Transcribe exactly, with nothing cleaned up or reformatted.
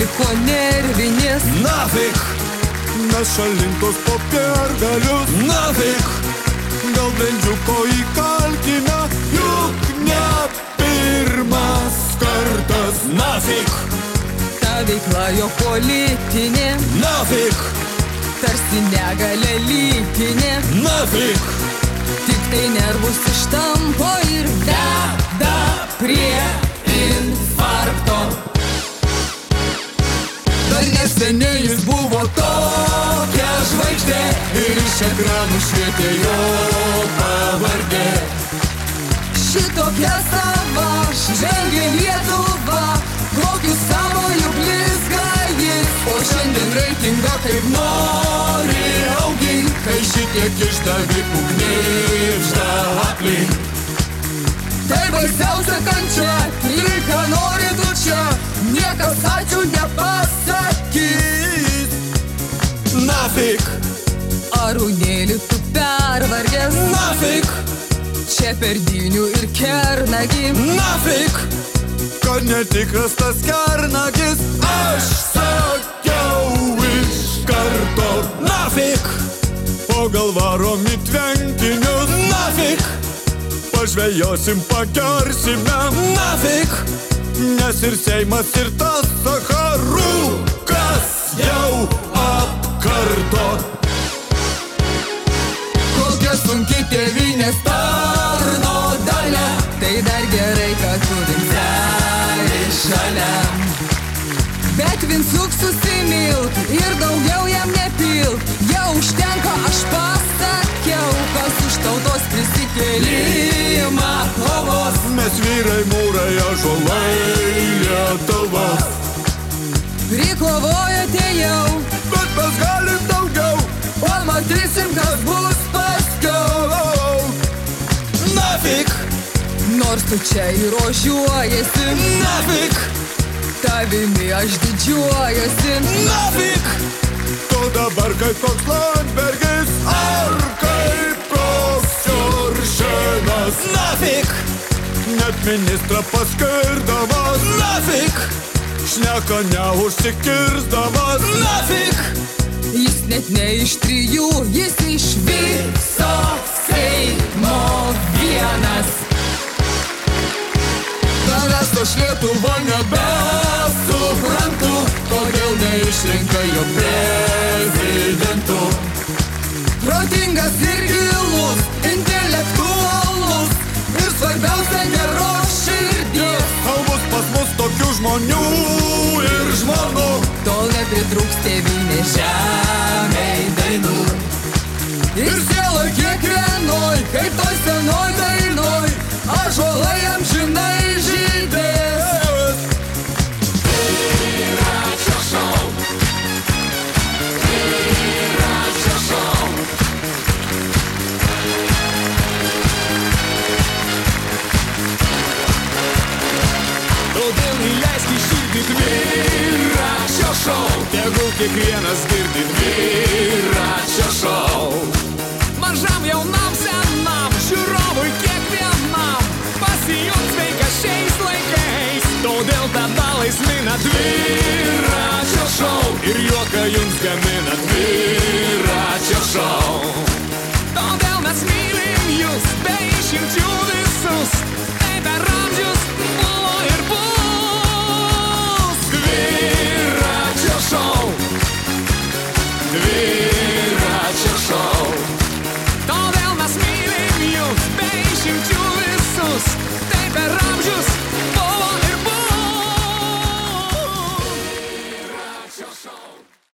liko nervinis. Nafik, Nešalintos popiergalius. nafik, Gal bendžiuko įkalkina, juk ne pirmas kartas. nafik, Ta veikla jo politinė, nafik, tarsi negalia lytinė. nafik, Tik tai nervus ištampo ir veda prie infarkto. Dar neseniai jis buvo tokia žvaigždė ir iš ekranų švietė jo pavardė. Šitokia sava žvelgia Lietuva, kokiu savoju blizga jis. O šiandien reitingą kaip nori augink, kai šitiek išdavikų knibžda aplink. Tai baisiausia kančia, ir ką nori tu čia, niekas ačiū nepasakys. nafik, Arūnėli tu pervargęs, nafik, čia per dynių ir kernagį. nafik, Kad netikras tas kernagis, aš sakiau iš karto. Nafik, o gal varom į tvenkinius. nafik, Pažvejosim, pakersime, nafik, nes ir Seimas ir tas Sacharų kas jau apkarto. Kokia sunki tėvynės tarno dalia, tai dar gerai, kad turim dalį šalia. Bet vinsuk susimilk ir daugiau jam nepilt, jau užtenka, aš pasakiau, kas už tautos prisikėlimą kovos. Mes vyrai, mūrai, ąžuolai, Lietuvos. Prikovojate jau, Bet mes galim daugiau. pamatysim, kas bus paskiau. Nafik, Nors tu čia įrožiuojasi, nafik, tavimi aš didžiuojasi. nafik, Tu dabar kaip koks Landsbergis ar kaip koks Juršėnas. nafik, Net ministrą paskirdamas, nafik, šneka neužsikirsdamas. nafik, Jis net ne iš trijų, jis iš viso Seimo vienas. Tavęs aš Lietuva nebesuprantu, kodėl neišrinka jo prezidentu. Protingas ir gilus, intelektualus ir svarbiausia geros širdies. Gal bus pas mus tokių žmonių ir žmonų. Tol nepritrūks tėvynės žemei dainų. Ir siela kiekvienoj, kaip toj senoj dainoj, ąžuolai amžinai žydės. Dviračio šou, dviračio šou. Todėl įleisk į širdį dviračio šou, tegul kiekvienas girdi dviračio šou. Mažam jaunam senam, žiūrovui kiekvienam, pasijungs sveika šiais laikais. Todėl tada laisvina dviračio šou ir juoką jums gamina dviračio šou. Todėl mes mylim jūs, be išimčių visus, tai per amžius buvo ir bus. Dviračio šou, dviračio šou. Todėl mes mylim jūs, be išimčių visus, tai per amžius